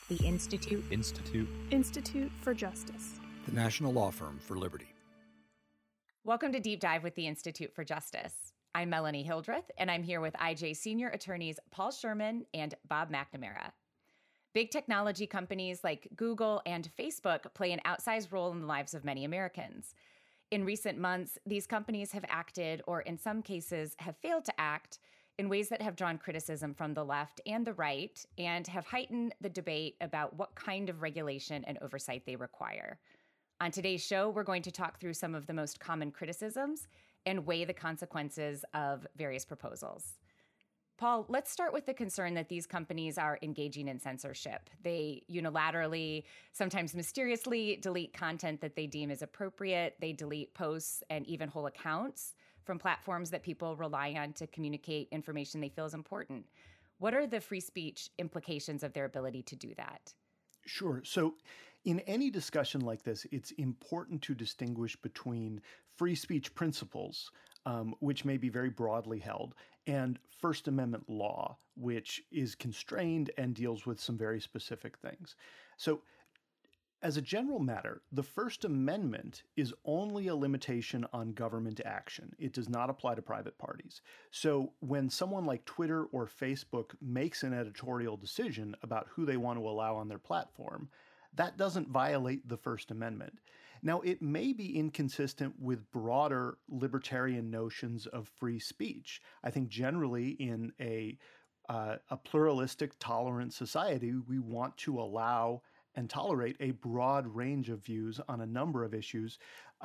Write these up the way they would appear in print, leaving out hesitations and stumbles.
The Institute. Institute for Justice. The National Law Firm for Liberty. Welcome to Deep Dive with the Institute for Justice. I'm Melanie Hildreth, and I'm here with IJ senior attorneys Paul Sherman and Bob McNamara. Big technology companies like Google and Facebook play an outsized role in the lives of many Americans. In recent months, these companies have acted, or in some cases have failed to act, in ways that have drawn criticism from the left and the right and have heightened the debate about what kind of regulation and oversight they require. On today's show, we're going to talk through some of the most common criticisms and weigh the consequences of various proposals. Paul, let's start with the concern that these companies are engaging in censorship. They unilaterally, sometimes mysteriously, delete content that they deem is appropriate. They delete posts and even whole accounts from platforms that people rely on to communicate information they feel is important. What are the free speech implications of their ability to do that? Sure. So in any discussion like this, it's important to distinguish between free speech principles, which may be very broadly held, and First Amendment law, which is constrained and deals with some very specific things. So as a general matter, the First Amendment is only a limitation on government action. It does not apply to private parties. So when someone like Twitter or Facebook makes an editorial decision about who they want to allow on their platform, that doesn't violate the First Amendment. Now, it may be inconsistent with broader libertarian notions of free speech. I think generally in a pluralistic, tolerant society, we want to allow and tolerate a broad range of views on a number of issues,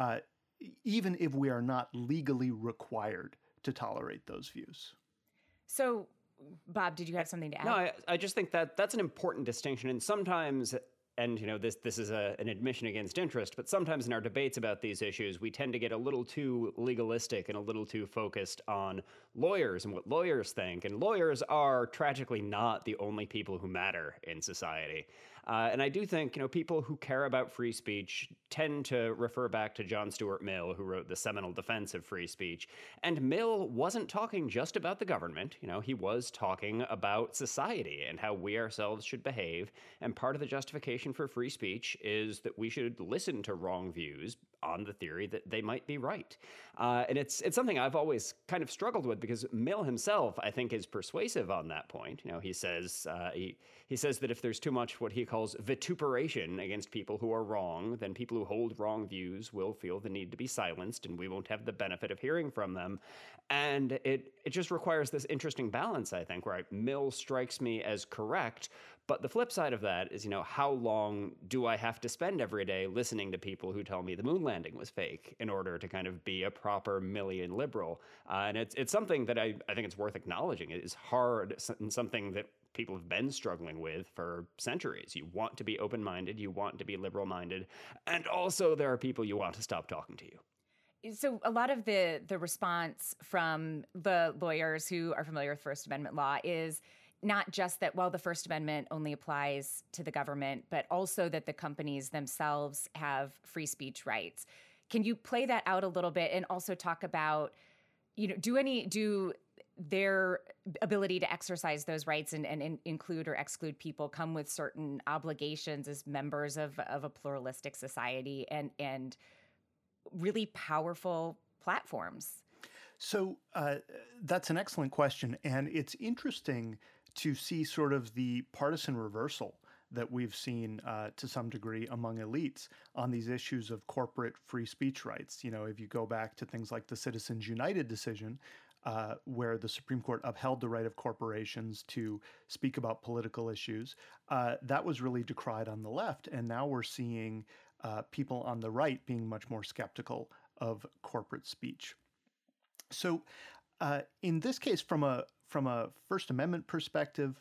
even if we are not legally required to tolerate those views. So, Bob, did you have something to add? No, I just think that that's an important distinction. And sometimes, and this is an admission against interest, but sometimes in our debates about these issues, we tend to get a little too legalistic and a little too focused on lawyers and what lawyers think. And lawyers are tragically not the only people who matter in society. And I do think, people who care about free speech tend to refer back to John Stuart Mill, who wrote the seminal defense of free speech. And Mill wasn't talking just about the government. He was talking about society and how we ourselves should behave. And part of the justification for free speech is that we should listen to wrong views on the theory that they might be right. And it's something I've always kind of struggled with because Mill himself, I think, is persuasive on that point. He says he says that if there's too much what he calls vituperation against people who are wrong, then people who hold wrong views will feel the need to be silenced and we won't have the benefit of hearing from them. And it just requires this interesting balance, I think, where Mill strikes me as correct. But the flip side of that is, how long do I have to spend every day listening to people who tell me the moon landing was fake in order to kind of be a proper Millian liberal? And it's something that I think it's worth acknowledging. It is hard and something that people have been struggling with for centuries. You want to be open-minded, you want to be liberal-minded, and also there are people you want to stop talking to you. So a lot of the response from the lawyers who are familiar with First Amendment law is not just that, the First Amendment only applies to the government, but also that the companies themselves have free speech rights. Can you play that out a little bit and also talk about, do their ability to exercise those rights and include or exclude people come with certain obligations as members of a pluralistic society and really powerful platforms? So that's an excellent question. And it's interesting to see sort of the partisan reversal that we've seen to some degree among elites on these issues of corporate free speech rights. If you go back to things like the Citizens United decision, where the Supreme Court upheld the right of corporations to speak about political issues, that was really decried on the left. And now we're seeing people on the right being much more skeptical of corporate speech. So in this case, from a First Amendment perspective,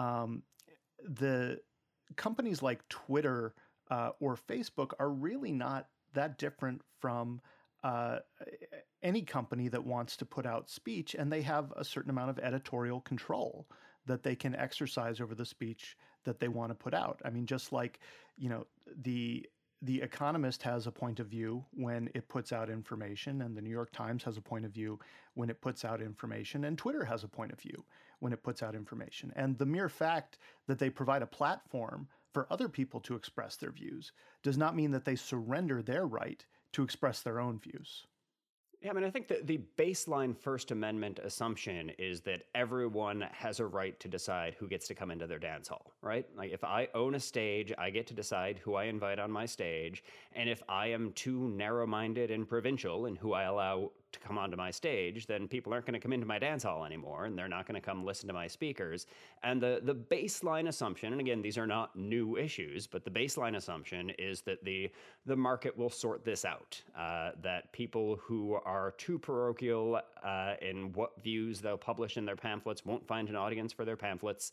the companies like Twitter or Facebook are really not that different from any company that wants to put out speech, and they have a certain amount of editorial control that they can exercise over the speech that they want to put out. I mean, just like, the Economist has a point of view when it puts out information, and the New York Times has a point of view when it puts out information, and Twitter has a point of view when it puts out information. And the mere fact that they provide a platform for other people to express their views does not mean that they surrender their right to express their own views. Yeah, I mean, I think that the baseline First Amendment assumption is that everyone has a right to decide who gets to come into their dance hall, right? Like if I own a stage, I get to decide who I invite on my stage. And if I am too narrow-minded and provincial in who I allow to come onto my stage, then people aren't going to come into my dance hall anymore, and they're not going to come listen to my speakers. And the baseline assumption, and again, these are not new issues, but the baseline assumption is that the market will sort this out, that people who are too parochial in what views they'll publish in their pamphlets won't find an audience for their pamphlets,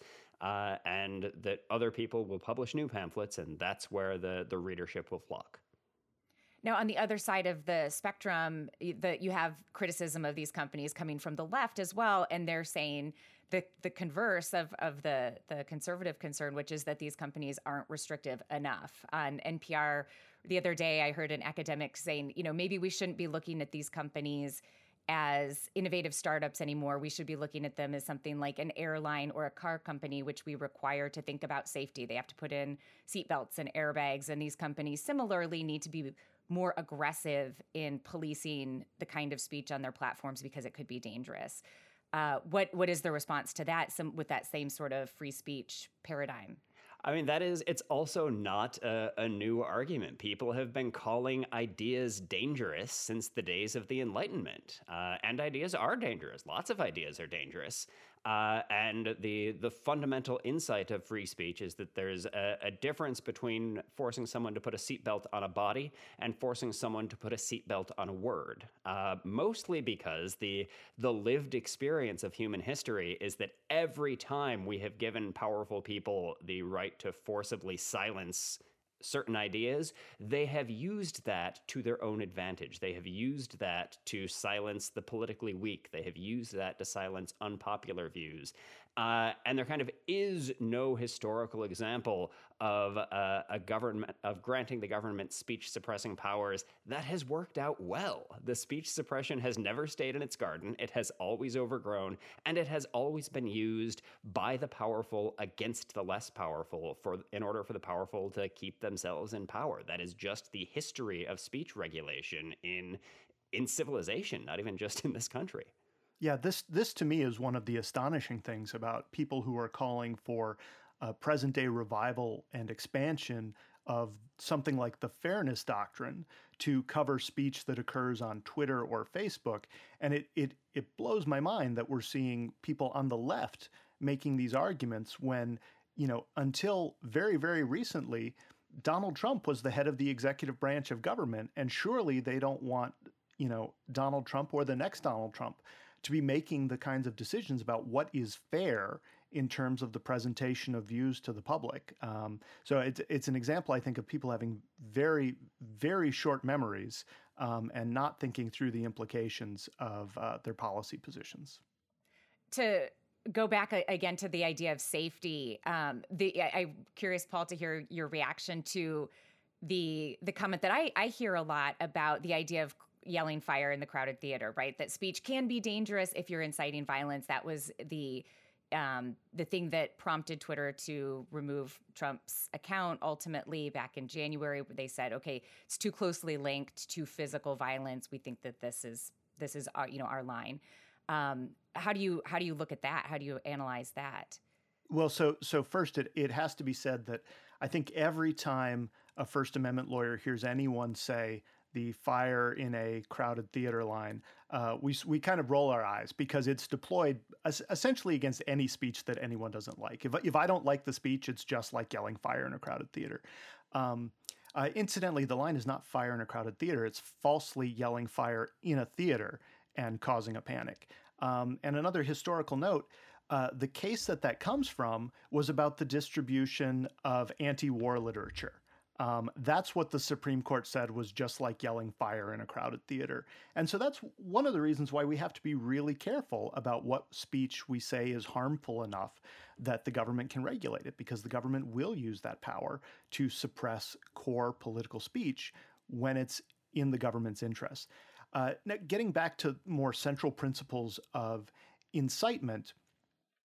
and that other people will publish new pamphlets, and that's where the readership will flock. Now, on the other side of the spectrum, you have criticism of these companies coming from the left as well, and they're saying the converse of the conservative concern, which is that these companies aren't restrictive enough. On NPR the other day, I heard an academic saying, maybe we shouldn't be looking at these companies as innovative startups anymore. We should be looking at them as something like an airline or a car company, which we require to think about safety. They have to put in seatbelts and airbags, and these companies similarly need to be more aggressive in policing the kind of speech on their platforms because it could be dangerous. What is the response to that with that same sort of free speech paradigm? I mean, it's also not a new argument. People have been calling ideas dangerous since the days of the Enlightenment. And ideas are dangerous. Lots of ideas are dangerous. And the fundamental insight of free speech is that there's a difference between forcing someone to put a seatbelt on a body and forcing someone to put a seatbelt on a word. Mostly because the lived experience of human history is that every time we have given powerful people the right to forcibly silence certain ideas, they have used that to their own advantage. They have used that to silence the politically weak. They have used that to silence unpopular views. And there kind of is no historical example of a government, of granting the government speech suppressing powers that has worked out well. The speech suppression has never stayed in its garden. It has always overgrown, and it has always been used by the powerful against the less powerful in order for the powerful to keep themselves in power. That is just the history of speech regulation in civilization, not even just in this country. Yeah, this to me is one of the astonishing things about people who are calling for a present-day revival and expansion of something like the fairness doctrine to cover speech that occurs on Twitter or Facebook. And it blows my mind that we're seeing people on the left making these arguments when, until very, very recently, Donald Trump was the head of the executive branch of government. And surely they don't want, Donald Trump or the next Donald Trump to be making the kinds of decisions about what is fair in terms of the presentation of views to the public. So it's an example, I think, of people having very, very short memories and not thinking through the implications of their policy positions. To go back again to the idea of safety, I'm curious, Paul, to hear your reaction to the comment that I hear a lot about the idea of yelling fire in the crowded theater, right? That speech can be dangerous if you're inciting violence. That was the thing that prompted Twitter to remove Trump's account ultimately back in January. They said, okay, it's too closely linked to physical violence. We think that this is our line. How do you look at that? How do you analyze that? Well, so first, it has to be said that I think every time a First Amendment lawyer hears anyone say the fire in a crowded theater line, we kind of roll our eyes because it's deployed essentially against any speech that anyone doesn't like. If I don't like the speech, it's just like yelling fire in a crowded theater. Incidentally, the line is not fire in a crowded theater. It's falsely yelling fire in a theater and causing a panic. And another historical note, the case that comes from was about the distribution of anti-war literature. That's what the Supreme Court said was just like yelling fire in a crowded theater. And so that's one of the reasons why we have to be really careful about what speech we say is harmful enough that the government can regulate it, because the government will use that power to suppress core political speech when it's in the government's interest. Now, getting back to more central principles of incitement,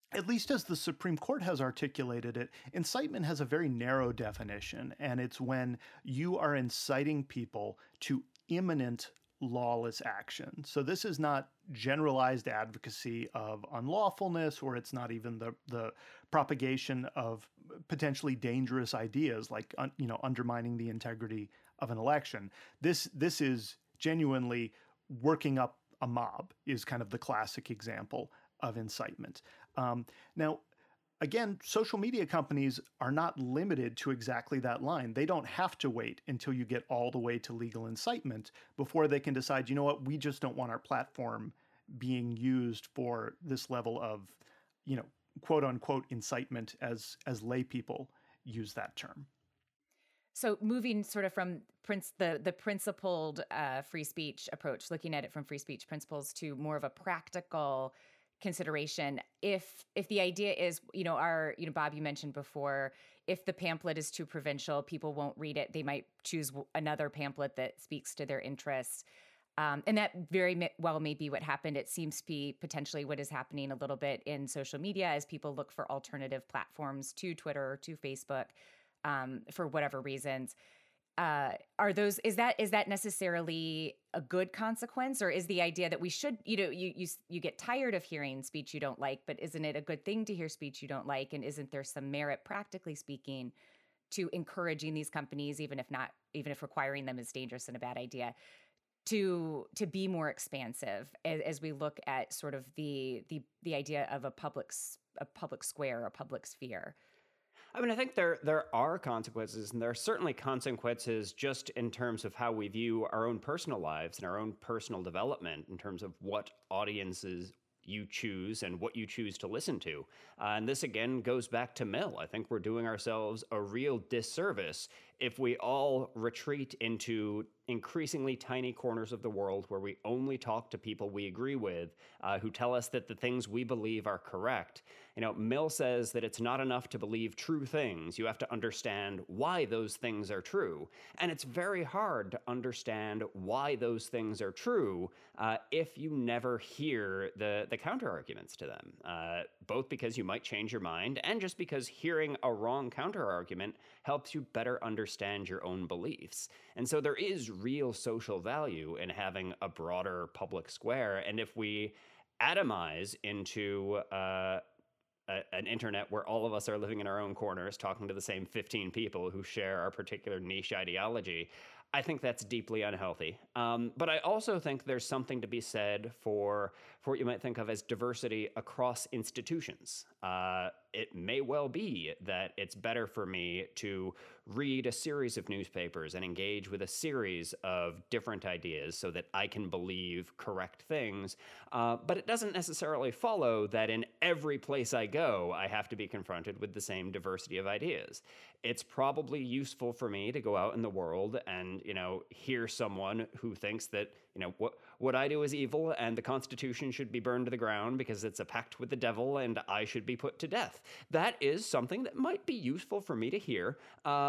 at least as the Supreme Court has articulated it, incitement has a very narrow definition, and it's when you are inciting people to imminent lawless action. So this is not generalized advocacy of unlawfulness, or it's not even the propagation of potentially dangerous ideas like undermining the integrity of an election. This is genuinely working up a mob, is kind of the classic example of incitement. Now, again, social media companies are not limited to exactly that line. They don't have to wait until you get all the way to legal incitement before they can decide, you know what, we just don't want our platform being used for this level of, quote unquote incitement, as lay people use that term. So moving sort of from the principled free speech approach, looking at it from free speech principles to more of a practical consideration, if the idea is, Bob, you mentioned before, if the pamphlet is too provincial, people won't read it. They might choose another pamphlet that speaks to their interests. And that very well may be what happened. It seems to be potentially what is happening a little bit in social media as people look for alternative platforms to Twitter or to Facebook for whatever reasons. Is that necessarily a good consequence, or is the idea that we should, you get tired of hearing speech you don't like, but isn't it a good thing to hear speech you don't like? And isn't there some merit, practically speaking, to encouraging these companies, even if requiring them is dangerous and a bad idea, to be more expansive as we look at sort of the idea of a public square, a public sphere? I mean, I think there are consequences, and there are certainly consequences just in terms of how we view our own personal lives and our own personal development in terms of what audiences you choose and what you choose to listen to. And this, again, goes back to Mill. I think we're doing ourselves a real disservice if we all retreat into increasingly tiny corners of the world where we only talk to people we agree with, who tell us that the things we believe are correct. Mill says that it's not enough to believe true things. You have to understand why those things are true. And it's very hard to understand why those things are true if you never hear the counter arguments to them, both because you might change your mind and just because hearing a wrong counter argument helps you better understand your own beliefs. And so there is real social value in having a broader public square. And if we atomize into an internet where all of us are living in our own corners, talking to the same 15 people who share our particular niche ideology, I think that's deeply unhealthy. But I also think there's something to be said for what you might think of as diversity across institutions. It may well be that it's better for me to read a series of newspapers and engage with a series of different ideas so that I can believe correct things. But it doesn't necessarily follow that in every place I go, I have to be confronted with the same diversity of ideas. It's probably useful for me to go out in the world and, hear someone who thinks that, what I do is evil and the Constitution should be burned to the ground because it's a pact with the devil and I should be put to death. That is something that might be useful for me to hear,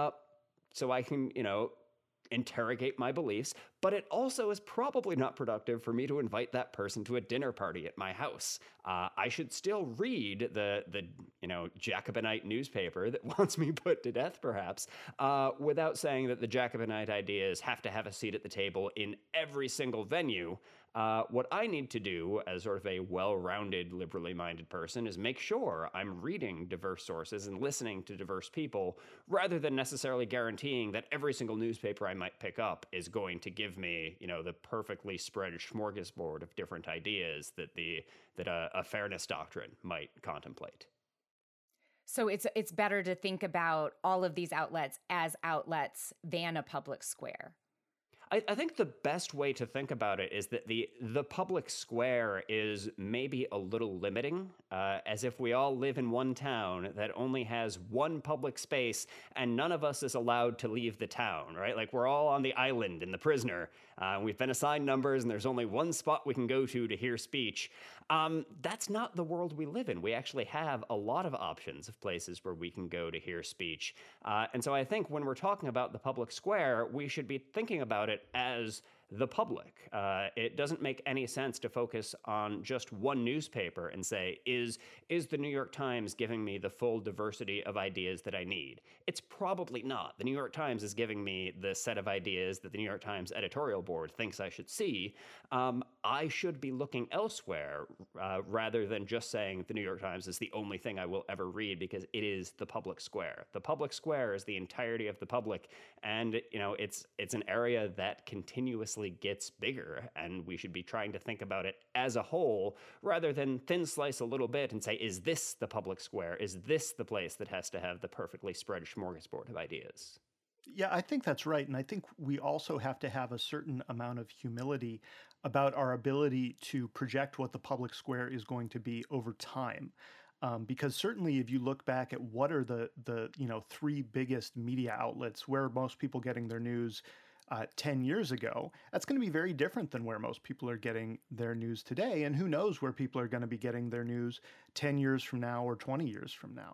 so I can, interrogate my beliefs, but it also is probably not productive for me to invite that person to a dinner party at my house. I should still read the Jacobinite newspaper that wants me put to death, perhaps, without saying that the Jacobinite ideas have to have a seat at the table in every single venue. What I need to do as sort of a well-rounded, liberally minded person is make sure I'm reading diverse sources and listening to diverse people, rather than necessarily guaranteeing that every single newspaper I might pick up is going to give me, the perfectly spread smorgasbord of different ideas that a fairness doctrine might contemplate. So it's better to think about all of these outlets as outlets than a public square. I think the best way to think about it is that the public square is maybe a little limiting, as if we all live in one town that only has one public space and none of us is allowed to leave the town, right? Like we're all on the island in The Prisoner. We've been assigned numbers and there's only one spot we can go to hear speech. That's not the world we live in. We actually have a lot of options of places where we can go to hear speech. And so I think when we're talking about the public square, we should be thinking about it as the public. It doesn't make any sense to focus on just one newspaper and say, is the New York Times giving me the full diversity of ideas that I need? It's probably not. The New York Times is giving me the set of ideas that the New York Times editorial board thinks I should see. I should be looking elsewhere rather than just saying the New York Times is the only thing I will ever read, because it is the public square. The public square is the entirety of the public, and it's an area that continuously gets bigger, and we should be trying to think about it as a whole rather than thin slice a little bit and say, is this the public square? Is this the place that has to have the perfectly spread smorgasbord of ideas? Yeah, I think that's right. And I think we also have to have a certain amount of humility about our ability to project what the public square is going to be over time. Because certainly if you look back at what are the three biggest media outlets where most people getting their news 10 years ago, that's going to be very different than where most people are getting their news today. And who knows where people are going to be getting their news 10 years from now or 20 years from now.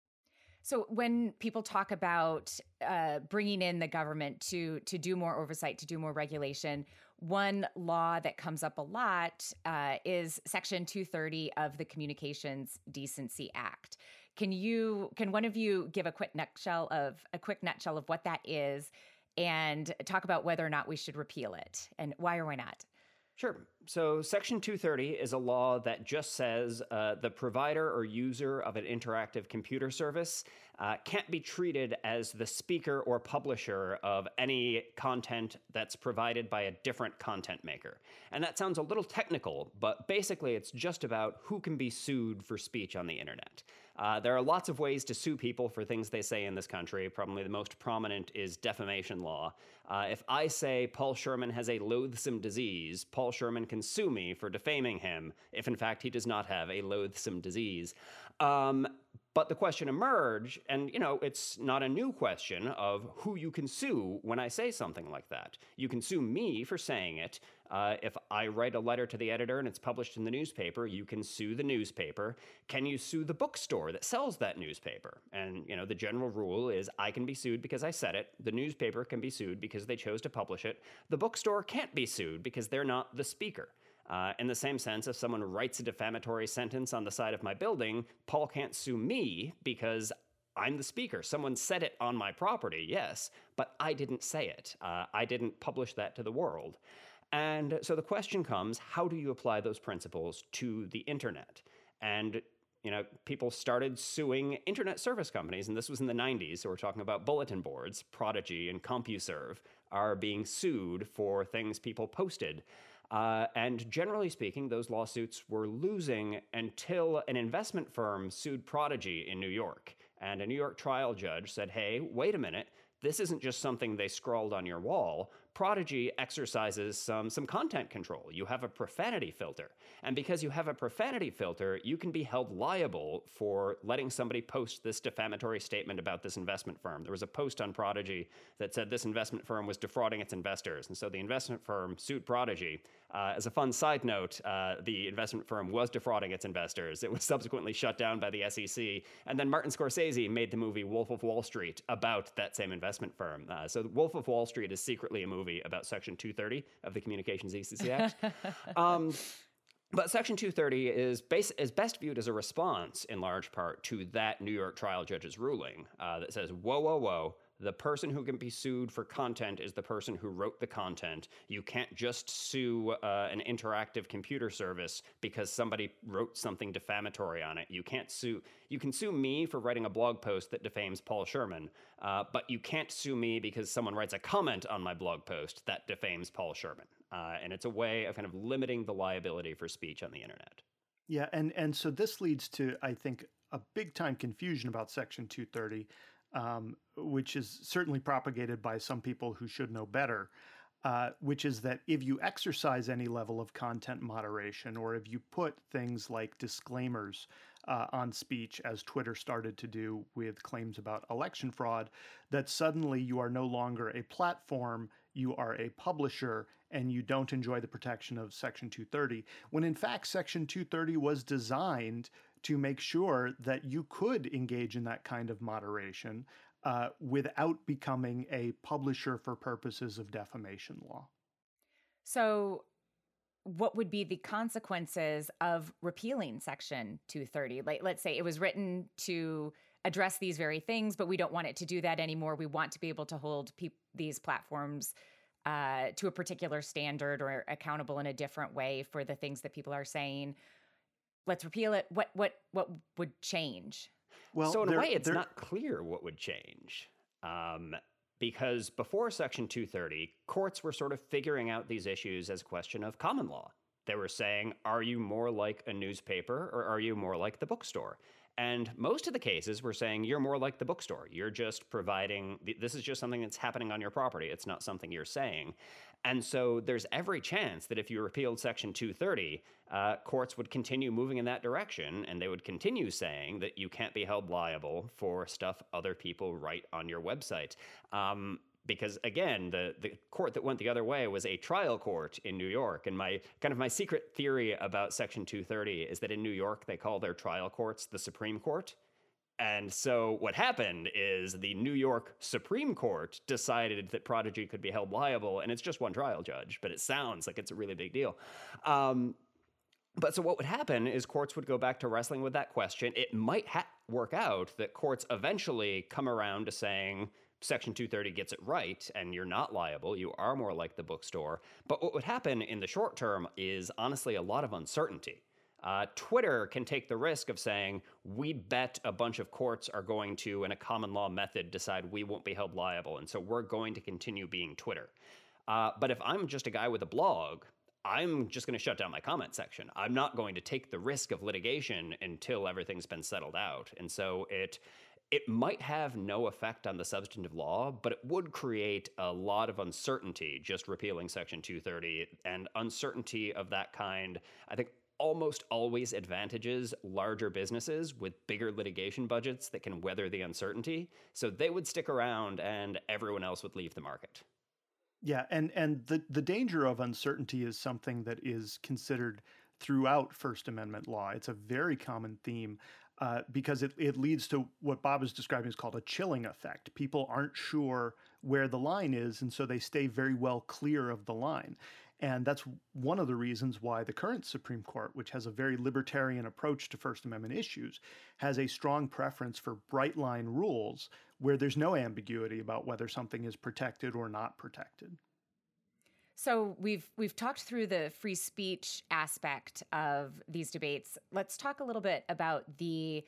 So when people talk about bringing in the government to do more oversight, to do more regulation, one law that comes up a lot is Section 230 of the Communications Decency Act. Can one of you give a quick nutshell of what that is, and talk about whether or not we should repeal it, and why or why not? Sure. So Section 230 is a law that just says the provider or user of an interactive computer service can't be treated as the speaker or publisher of any content that's provided by a different content maker. And that sounds a little technical, but basically it's just about who can be sued for speech on the internet. There are lots of ways to sue people for things they say in this country. Probably the most prominent is defamation law. If I say Paul Sherman has a loathsome disease, Paul Sherman can sue me for defaming him if, in fact, he does not have a loathsome disease. But the question emerged, and it's not a new question, of who you can sue when I say something like that. You can sue me for saying it. If I write a letter to the editor and it's published in the newspaper, you can sue the newspaper. Can you sue the bookstore that sells that newspaper? And, the general rule is I can be sued because I said it. The newspaper can be sued because they chose to publish it. The bookstore can't be sued because they're not the speaker. In the same sense, if someone writes a defamatory sentence on the side of my building, Paul can't sue me because I'm the speaker. Someone said it on my property, yes, but I didn't say it. I didn't publish that to the world. And so the question comes, how do you apply those principles to the internet? And people started suing internet service companies, and this was in the 90s, so we're talking about bulletin boards. Prodigy and CompuServe are being sued for things people posted. And generally speaking, those lawsuits were losing until an investment firm sued Prodigy in New York. And a New York trial judge said, hey, wait a minute, this isn't just something they scrawled on your wall. Prodigy exercises some content control. You have a profanity filter. And because you have a profanity filter, you can be held liable for letting somebody post this defamatory statement about this investment firm. There was a post on Prodigy that said this investment firm was defrauding its investors. And so the investment firm sued Prodigy. As a fun side note, the investment firm was defrauding its investors. It was subsequently shut down by the SEC. And then Martin Scorsese made the movie Wolf of Wall Street about that same investment firm. So Wolf of Wall Street is secretly a movie about Section 230 of the Communications Decency Act. But Section 230 is best viewed as a response, in large part, to that New York trial judge's ruling that says, whoa, whoa, whoa. The person who can be sued for content is the person who wrote the content. You can't just sue an interactive computer service because somebody wrote something defamatory on it. You can sue me for writing a blog post that defames Paul Sherman, but you can't sue me because someone writes a comment on my blog post that defames Paul Sherman. And it's a way of kind of limiting the liability for speech on the internet. Yeah, and so this leads to, I think, a big-time confusion about Section 230, which is certainly propagated by some people who should know better, which is that if you exercise any level of content moderation, or if you put things like disclaimers on speech, as Twitter started to do with claims about election fraud, that suddenly you are no longer a platform, you are a publisher, and you don't enjoy the protection of Section 230, when in fact Section 230 was designed to make sure that you could engage in that kind of moderation without becoming a publisher for purposes of defamation law. So what would be the consequences of repealing Section 230? Like, let's say it was written to address these very things, but we don't want it to do that anymore. We want to be able to hold these platforms to a particular standard or accountable in a different way for the things that people are saying. Let's repeal it. What would change? Well, so in a way, it's not clear what would change. Because before Section 230, courts were sort of figuring out these issues as a question of common law. They were saying, are you more like a newspaper or are you more like the bookstore? And most of the cases were saying, you're more like the bookstore. You're just providing, this is just something that's happening on your property. It's not something you're saying. And so there's every chance that if you repealed Section 230, courts would continue moving in that direction, and they would continue saying that you can't be held liable for stuff other people write on your website. Because again, the court that went the other way was a trial court in New York. And my secret theory about Section 230 is that in New York, they call their trial courts the Supreme Court. And so what happened is the New York Supreme Court decided that Prodigy could be held liable, and it's just one trial judge, but it sounds like it's a really big deal. But so what would happen is courts would go back to wrestling with that question. It might work out that courts eventually come around to saying Section 230 gets it right, and you're not liable. You are more like the bookstore. But what would happen in the short term is honestly a lot of uncertainty. Twitter can take the risk of saying, we bet a bunch of courts are going to, in a common law method, decide we won't be held liable, and so we're going to continue being Twitter. But if I'm just a guy with a blog, I'm just going to shut down my comment section. I'm not going to take the risk of litigation until everything's been settled out. And so it might have no effect on the substantive law, but it would create a lot of uncertainty just repealing Section 230. And uncertainty of that kind, I think, almost always advantages larger businesses with bigger litigation budgets that can weather the uncertainty. So they would stick around and everyone else would leave the market. Yeah, and the danger of uncertainty is something that is considered throughout First Amendment law. It's a very common theme because it leads to what Bob is describing is called a chilling effect. People aren't sure where the line is, and so they stay very well clear of the line. And that's one of the reasons why the current Supreme Court, which has a very libertarian approach to First Amendment issues, has a strong preference for bright line rules where there's no ambiguity about whether something is protected or not protected. So we've talked through the free speech aspect of these debates. Let's talk a little bit about the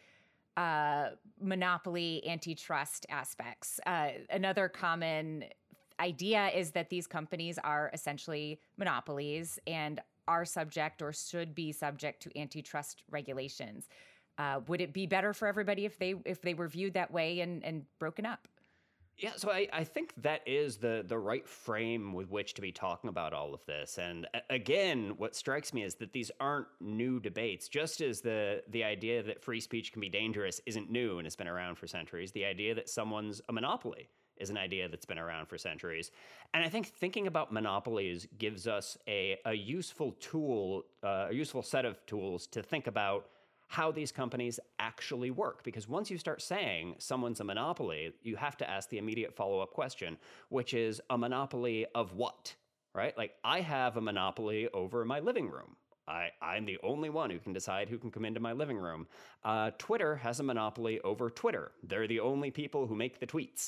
monopoly antitrust aspects. Another common idea is that these companies are essentially monopolies and are subject or should be subject to antitrust regulations. Would it be better for everybody if they were viewed that way and broken up? Yeah, so I think that is the right frame with which to be talking about all of this. And again, what strikes me is that these aren't new debates. Just as the idea that free speech can be dangerous isn't new and has been around for centuries, the idea that someone's a monopoly is an idea that's been around for centuries. And I think thinking about monopolies gives us a useful tool, a useful set of tools to think about how these companies actually work. Because once you start saying someone's a monopoly, you have to ask the immediate follow-up question, which is a monopoly of what, right? Like, I have a monopoly over my living room. I'm the only one who can decide who can come into my living room. Twitter has a monopoly over Twitter. They're the only people who make the tweets.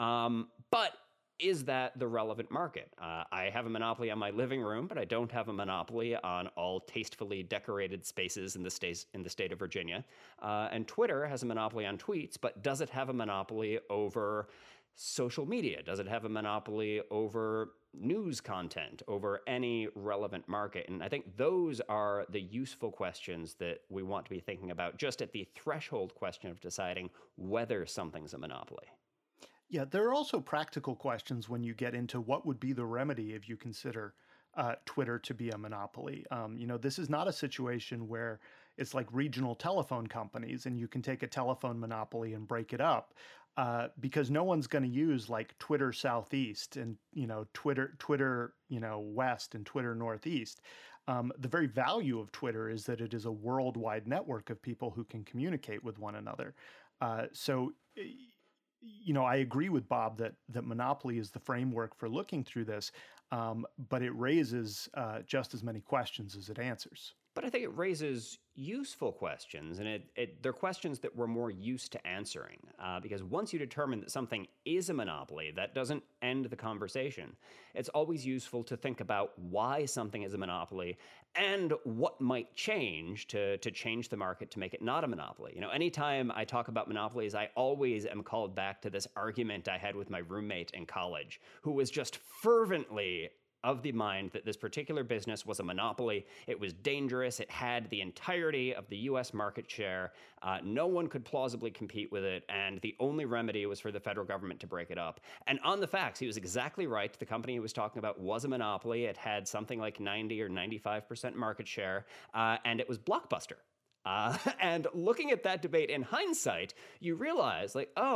But is that the relevant market? I have a monopoly on my living room, but I don't have a monopoly on all tastefully decorated spaces in the state of Virginia. And Twitter has a monopoly on tweets, but does it have a monopoly over social media? Does it have a monopoly over news content, over any relevant market? And I think those are the useful questions that we want to be thinking about just at the threshold question of deciding whether something's a monopoly. Yeah, there are also practical questions when you get into what would be the remedy if you consider Twitter to be a monopoly. This is not a situation where it's like regional telephone companies and you can take a telephone monopoly and break it up because no one's going to use like Twitter Southeast and, Twitter, West and Twitter Northeast. The very value of Twitter is that it is a worldwide network of people who can communicate with one another. I agree with Bob that monopoly is the framework for looking through this. but it raises just as many questions as it answers. But I think it raises useful questions, and they're questions that we're more used to answering. Because once you determine that something is a monopoly, that doesn't end the conversation. It's always useful to think about why something is a monopoly and what might change to change the market to make it not a monopoly. Anytime I talk about monopolies, I always am called back to this argument I had with my roommate in college, who was just fervently of the mind that this particular business was a monopoly. It was dangerous. It had the entirety of the U.S. market share. No one could plausibly compete with it, and the only remedy was for the federal government to break it up. And on the facts, he was exactly right. The company he was talking about was a monopoly. It had something like 90 or 95% market share, and it was Blockbuster. And looking at that debate in hindsight, you realize,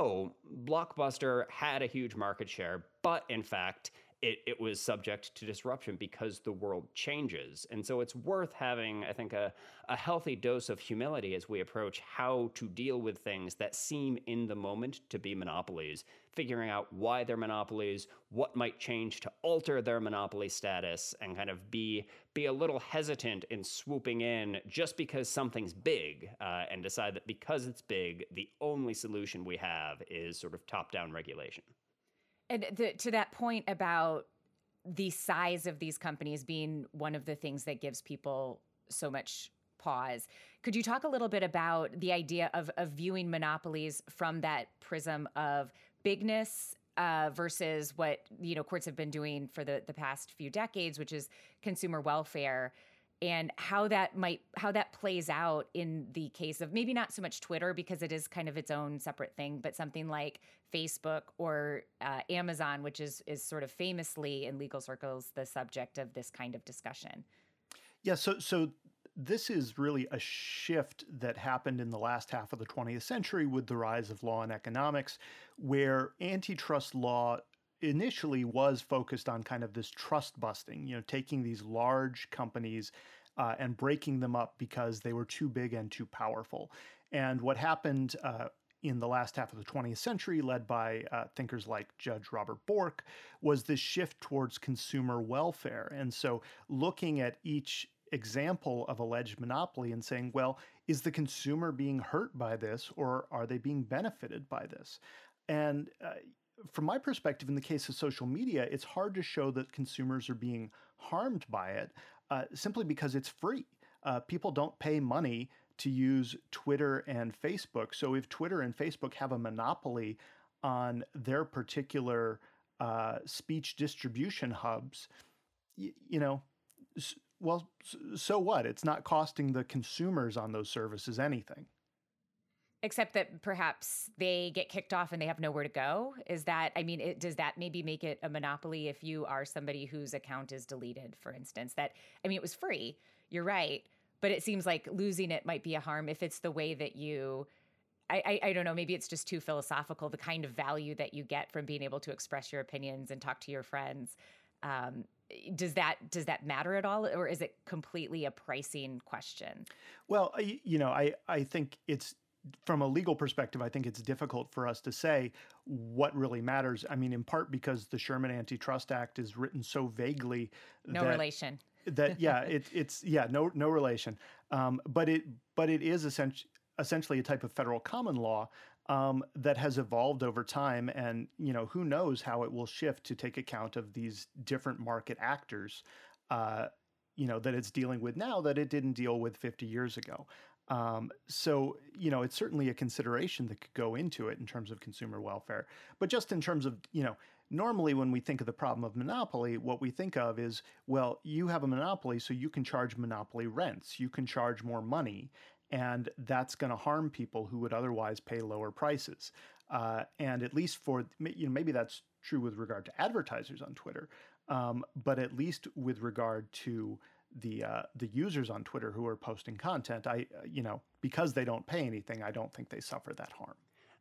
Blockbuster had a huge market share, but in fact, it was subject to disruption because the world changes. And so it's worth having, I think, a healthy dose of humility as we approach how to deal with things that seem in the moment to be monopolies, figuring out why they're monopolies, what might change to alter their monopoly status, and kind of be a little hesitant in swooping in just because something's big, and decide that because it's big, the only solution we have is sort of top-down regulation. And to that point about the size of these companies being one of the things that gives people so much pause, could you talk a little bit about the idea of viewing monopolies from that prism of bigness versus what courts have been doing for the past few decades, which is consumer welfare, and how that plays out in the case of maybe not so much Twitter, because it is kind of its own separate thing, but something like Facebook or Amazon, which is sort of famously in legal circles the subject of this kind of discussion. Yeah, so this is really a shift that happened in the last half of the 20th century with the rise of law and economics, where antitrust law initially was focused on kind of this trust busting, taking these large companies and breaking them up because they were too big and too powerful. And what happened in the last half of the 20th century, led by thinkers like Judge Robert Bork, was this shift towards consumer welfare. And so looking at each example of alleged monopoly and saying, well, is the consumer being hurt by this, or are they being benefited by this? And from my perspective, in the case of social media, it's hard to show that consumers are being harmed by it simply because it's free. People don't pay money to use Twitter and Facebook. So if Twitter and Facebook have a monopoly on their particular speech distribution hubs, so what? It's not costing the consumers on those services anything. Except that perhaps they get kicked off and they have nowhere to go. Does that maybe make it a monopoly if you are somebody whose account is deleted, for instance? It was free, you're right, but it seems like losing it might be a harm if it's the way that I don't know, maybe it's just too philosophical, the kind of value that you get from being able to express your opinions and talk to your friends. Does that matter at all, or is it completely a pricing question? Well, I think it's, from a legal perspective, I think it's difficult for us to say what really matters. In part because the Sherman Antitrust Act is written so vaguely. No relation. No relation. But it is essentially a type of federal common law that has evolved over time, and who knows how it will shift to take account of these different market actors, that it's dealing with now that it didn't deal with 50 years ago. So it's certainly a consideration that could go into it in terms of consumer welfare. But just in terms of, normally when we think of the problem of monopoly, what we think of is, well, you have a monopoly, so you can charge monopoly rents. You can charge more money, and that's going to harm people who would otherwise pay lower prices. And at least for, maybe that's true with regard to advertisers on Twitter, but at least with regard to the users on Twitter who are posting content, because they don't pay anything, I don't think they suffer that harm.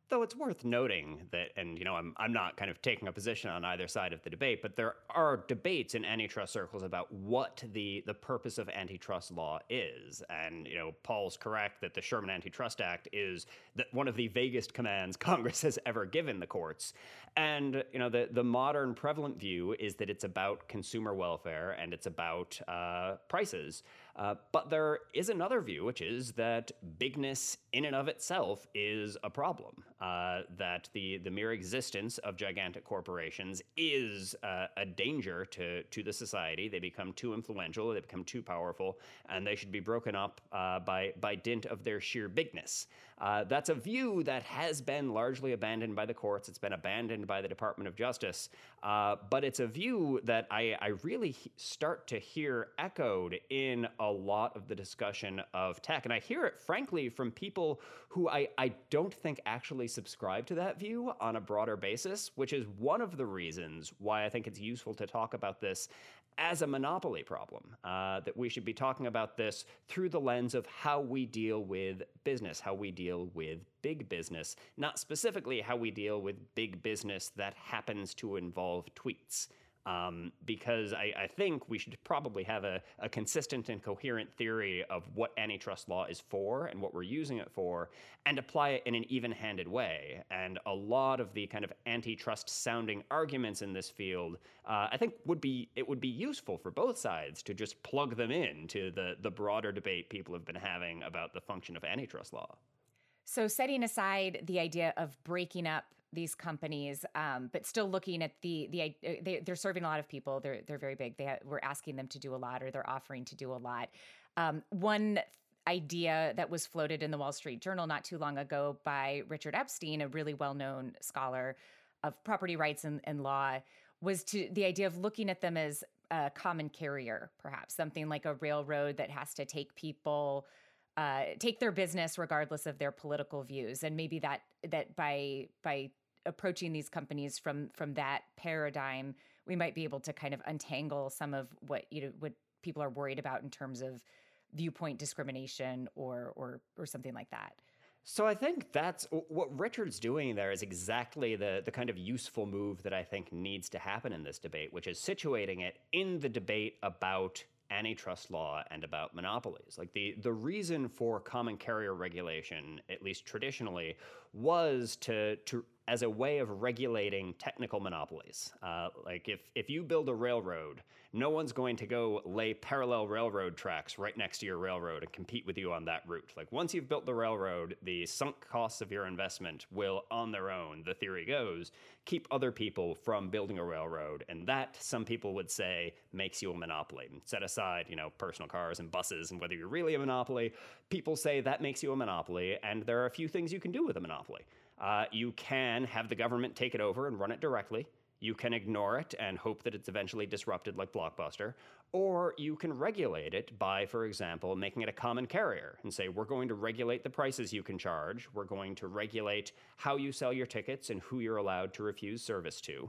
Though it's worth noting that, and I'm not kind of taking a position on either side of the debate, but there are debates in antitrust circles about what the purpose of antitrust law is. And Paul's correct that the Sherman Antitrust Act is one of the vaguest commands Congress has ever given the courts. And the modern prevalent view is that it's about consumer welfare and it's about prices. But there is another view, which is that bigness in and of itself is a problem. That the mere existence of gigantic corporations is a danger to the society. They become too influential, they become too powerful, and they should be broken up by dint of their sheer bigness. That's a view that has been largely abandoned by the courts. It's been abandoned by the Department of Justice. But it's a view that I really start to hear echoed in a lot of the discussion of tech. And I hear it, frankly, from people who I don't think actually subscribe to that view on a broader basis, which is one of the reasons why I think it's useful to talk about this as a monopoly problem, that we should be talking about this through the lens of how we deal with business, how we deal with big business, not specifically how we deal with big business that happens to involve tweets. Because I think we should probably have a consistent and coherent theory of what antitrust law is for and what we're using it for, and apply it in an even-handed way. And a lot of the kind of antitrust-sounding arguments in this field, I think it would be useful for both sides to just plug them into the broader debate people have been having about the function of antitrust law. So setting aside the idea of breaking up these companies, but still looking at they're serving a lot of people. They're very big. We're asking them to do a lot, or they're offering to do a lot. One idea that was floated in the Wall Street Journal not too long ago by Richard Epstein, a really well-known scholar of property rights and law, was the idea of looking at them as a common carrier, perhaps something like a railroad that has to take people. Take their business regardless of their political views, and maybe that by approaching these companies from that paradigm, we might be able to kind of untangle some of what people are worried about in terms of viewpoint discrimination or something like that. So I think that's what Richard's doing there is exactly the kind of useful move that I think needs to happen in this debate, which is situating it in the debate about antitrust law and about monopolies. Like the reason for common carrier regulation, at least traditionally, was to as a way of regulating technical monopolies. Like if you build a railroad, no one's going to go lay parallel railroad tracks right next to your railroad and compete with you on that route. Like once you've built the railroad, the sunk costs of your investment will, on their own, the theory goes, keep other people from building a railroad. And that, some people would say, makes you a monopoly. Set aside, personal cars and buses and whether you're really a monopoly, people say that makes you a monopoly. And there are a few things you can do with a monopoly. You can have the government take it over and run it directly. You can ignore it and hope that it's eventually disrupted like Blockbuster. Or you can regulate it by, for example, making it a common carrier and say, we're going to regulate the prices you can charge. We're going to regulate how you sell your tickets and who you're allowed to refuse service to.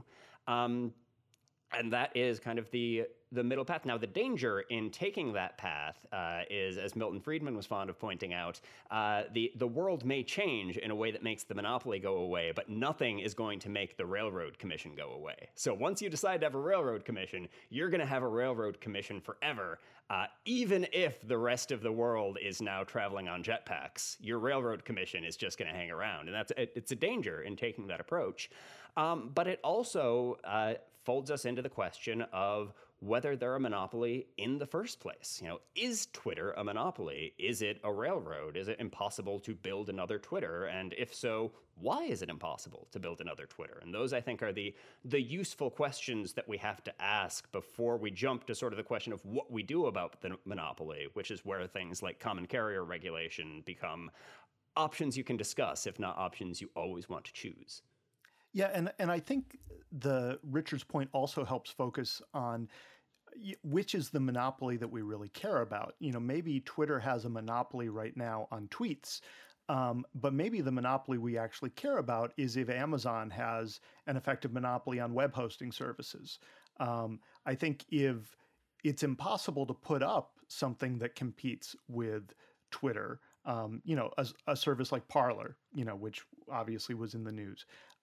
And that is kind of the middle path. Now, the danger in taking that path is, as Milton Friedman was fond of pointing out, the world may change in a way that makes the monopoly go away, but nothing is going to make the Railroad Commission go away. So once you decide to have a Railroad Commission, you're going to have a Railroad Commission forever. Even if the rest of the world is now traveling on jetpacks, your Railroad Commission is just going to hang around. And it's a danger in taking that approach. But it also folds us into the question of whether they're a monopoly in the first place. Is Twitter a monopoly? Is it a railroad? Is it impossible to build another Twitter? And if so, why is it impossible to build another Twitter? And those, I think, are the useful questions that we have to ask before we jump to sort of the question of what we do about the monopoly, which is where things like common carrier regulation become options you can discuss, if not options you always want to choose. Yeah, and I think Richard's point also helps focus on which is the monopoly that we really care about. Maybe Twitter has a monopoly right now on tweets, but maybe the monopoly we actually care about is if Amazon has an effective monopoly on web hosting services. I think if it's impossible to put up something that competes with Twitter, a service like Parler, which obviously was in the news.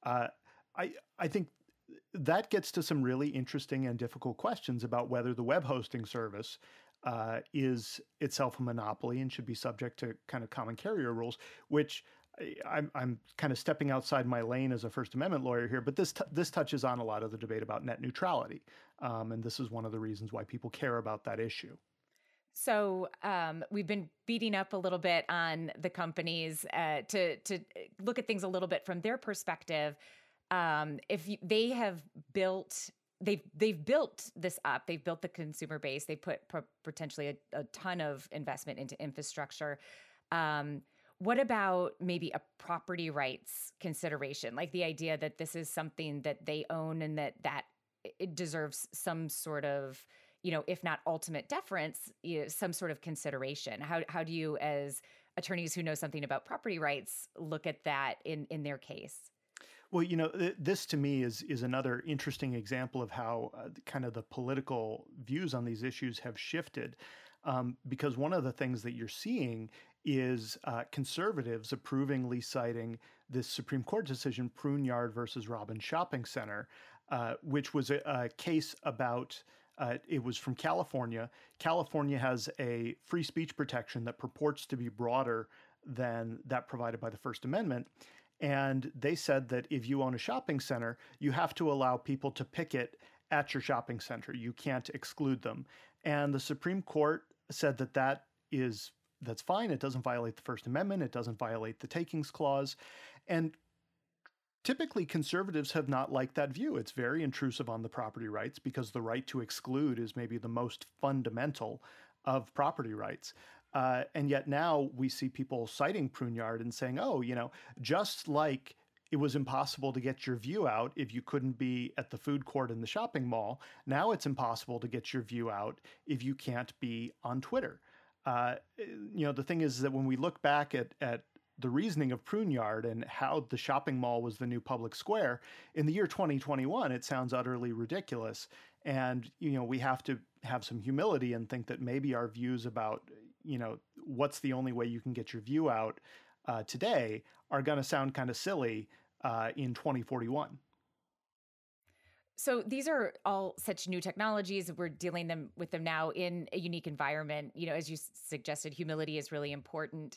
I think that gets to some really interesting and difficult questions about whether the web hosting service is itself a monopoly and should be subject to kind of common carrier rules, which I'm kind of stepping outside my lane as a First Amendment lawyer here, but this touches on a lot of the debate about net neutrality. And this is one of the reasons why people care about that issue. So we've been beating up a little bit on the companies to look at things a little bit from their perspective. They have built, they've built this up. They've built the consumer base. They put potentially a ton of investment into infrastructure. What about maybe a property rights consideration, like the idea that this is something that they own and that it deserves some sort of, if not ultimate deference, some sort of consideration? How do you, as attorneys who know something about property rights, look at that in their case? Well, this to me is another interesting example of how kind of the political views on these issues have shifted. Because one of the things that you're seeing is conservatives approvingly citing this Supreme Court decision, Pruneyard versus Robbins Shopping Center, which was a case about, it was from California. California has a free speech protection that purports to be broader than that provided by the First Amendment. And they said that if you own a shopping center, you have to allow people to picket at your shopping center. You can't exclude them. And the Supreme Court said that that's fine. It doesn't violate the First Amendment. It doesn't violate the Takings Clause. And typically, conservatives have not liked that view. It's very intrusive on the property rights because the right to exclude is maybe the most fundamental of property rights. And yet now we see people citing Pruneyard and saying, just like it was impossible to get your view out if you couldn't be at the food court in the shopping mall, now it's impossible to get your view out if you can't be on Twitter. The thing is that when we look back at the reasoning of Pruneyard and how the shopping mall was the new public square, in the year 2021, it sounds utterly ridiculous. And, we have to have some humility and think that maybe our views about, what's the only way you can get your view out today are going to sound kind of silly in 2041. So these are all such new technologies. We're dealing with them now in a unique environment. As you suggested, humility is really important.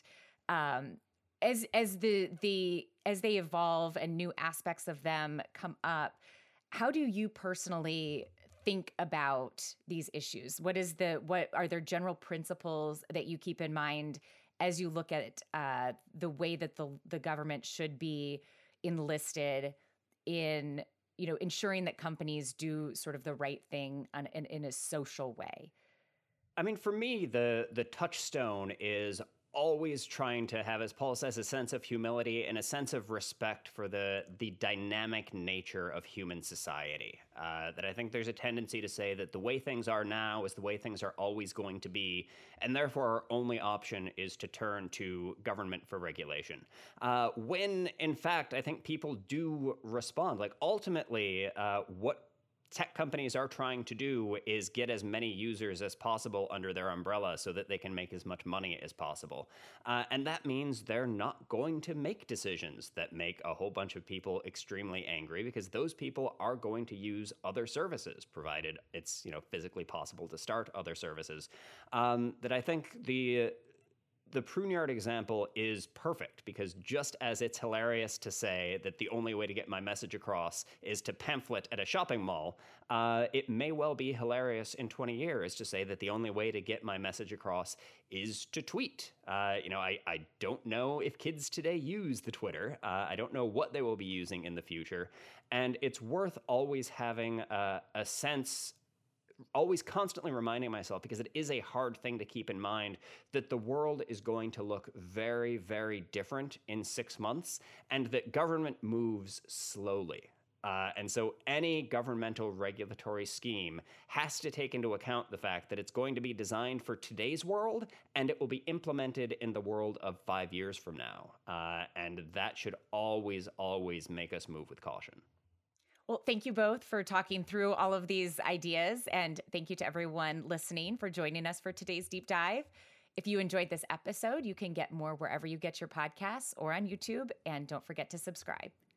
As they evolve and new aspects of them come up, how do you personally think about these issues? What are there general principles that you keep in mind as you look at the way that the government should be enlisted in, ensuring that companies do sort of the right thing in a social way? I mean, for me, the touchstone is always trying to have, as Paul says, a sense of humility and a sense of respect for the dynamic nature of human society. That I think there's a tendency to say that the way things are now is the way things are always going to be, and therefore our only option is to turn to government for regulation. When, in fact, I think people do respond. Like, ultimately, what tech companies are trying to do is get as many users as possible under their umbrella so that they can make as much money as possible. And that means they're not going to make decisions that make a whole bunch of people extremely angry, because those people are going to use other services, provided it's physically possible to start other services. That I think the Pruneyard example is perfect, because just as it's hilarious to say that the only way to get my message across is to pamphlet at a shopping mall, it may well be hilarious in 20 years to say that the only way to get my message across is to tweet. I don't know if kids today use the Twitter. I don't know what they will be using in the future. And it's worth always having a sense, always constantly reminding myself, because it is a hard thing to keep in mind, that the world is going to look very, very different in 6 months, and that government moves slowly. And so any governmental regulatory scheme has to take into account the fact that it's going to be designed for today's world, and it will be implemented in the world of 5 years from now. And that should always, always make us move with caution. Well, thank you both for talking through all of these ideas, and thank you to everyone listening for joining us for today's deep dive. If you enjoyed this episode, you can get more wherever you get your podcasts or on YouTube, and don't forget to subscribe.